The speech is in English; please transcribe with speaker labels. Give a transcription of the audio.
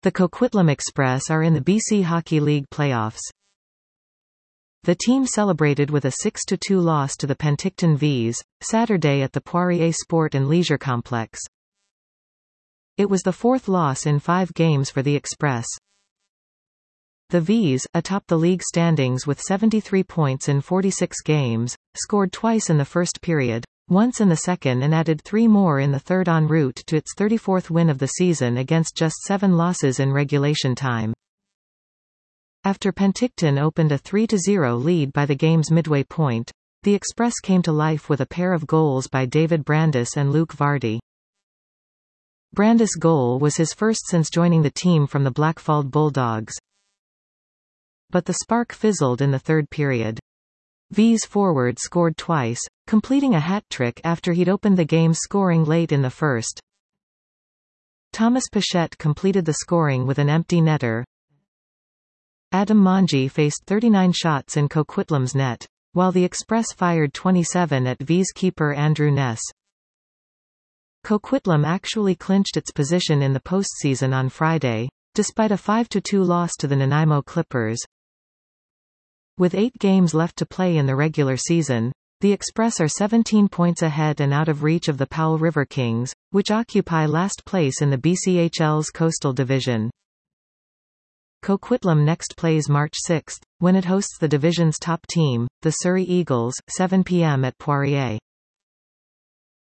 Speaker 1: The Coquitlam Express are in the BC Hockey League playoffs. The team celebrated with a 6-2 loss to the Penticton Vees, Saturday at the Poirier Sport and Leisure Complex. It was the fourth loss in 5 games for the Express. The Vees, atop the league standings with 73 points in 46 games, scored twice in the first period, once in the second, and added 3 more in the third en route to its 34th win of the season against just 7 losses in regulation time. After Penticton opened a 3-0 lead by the game's midway point, the Express came to life with a pair of goals by David Brandis and Luke Vardy. Brandis' goal was his first since joining the team from the Blackfald Bulldogs. But the spark fizzled in the third period. Vees forward scored twice, completing a hat-trick after he'd opened the game scoring late in the first. Thomas Pichette completed the scoring with an empty netter. Adam Monge faced 39 shots in Coquitlam's net, while the Express fired 27 at Vees keeper Andrew Ness. Coquitlam actually clinched its position in the postseason on Friday, despite a 5-2 loss to the Nanaimo Clippers. With 8 games left to play in the regular season, the Express are 17 points ahead and out of reach of the Powell River Kings, which occupy last place in the BCHL's Coastal Division. Coquitlam next plays March 6, when it hosts the division's top team, the Surrey Eagles, 7 p.m. at Poirier.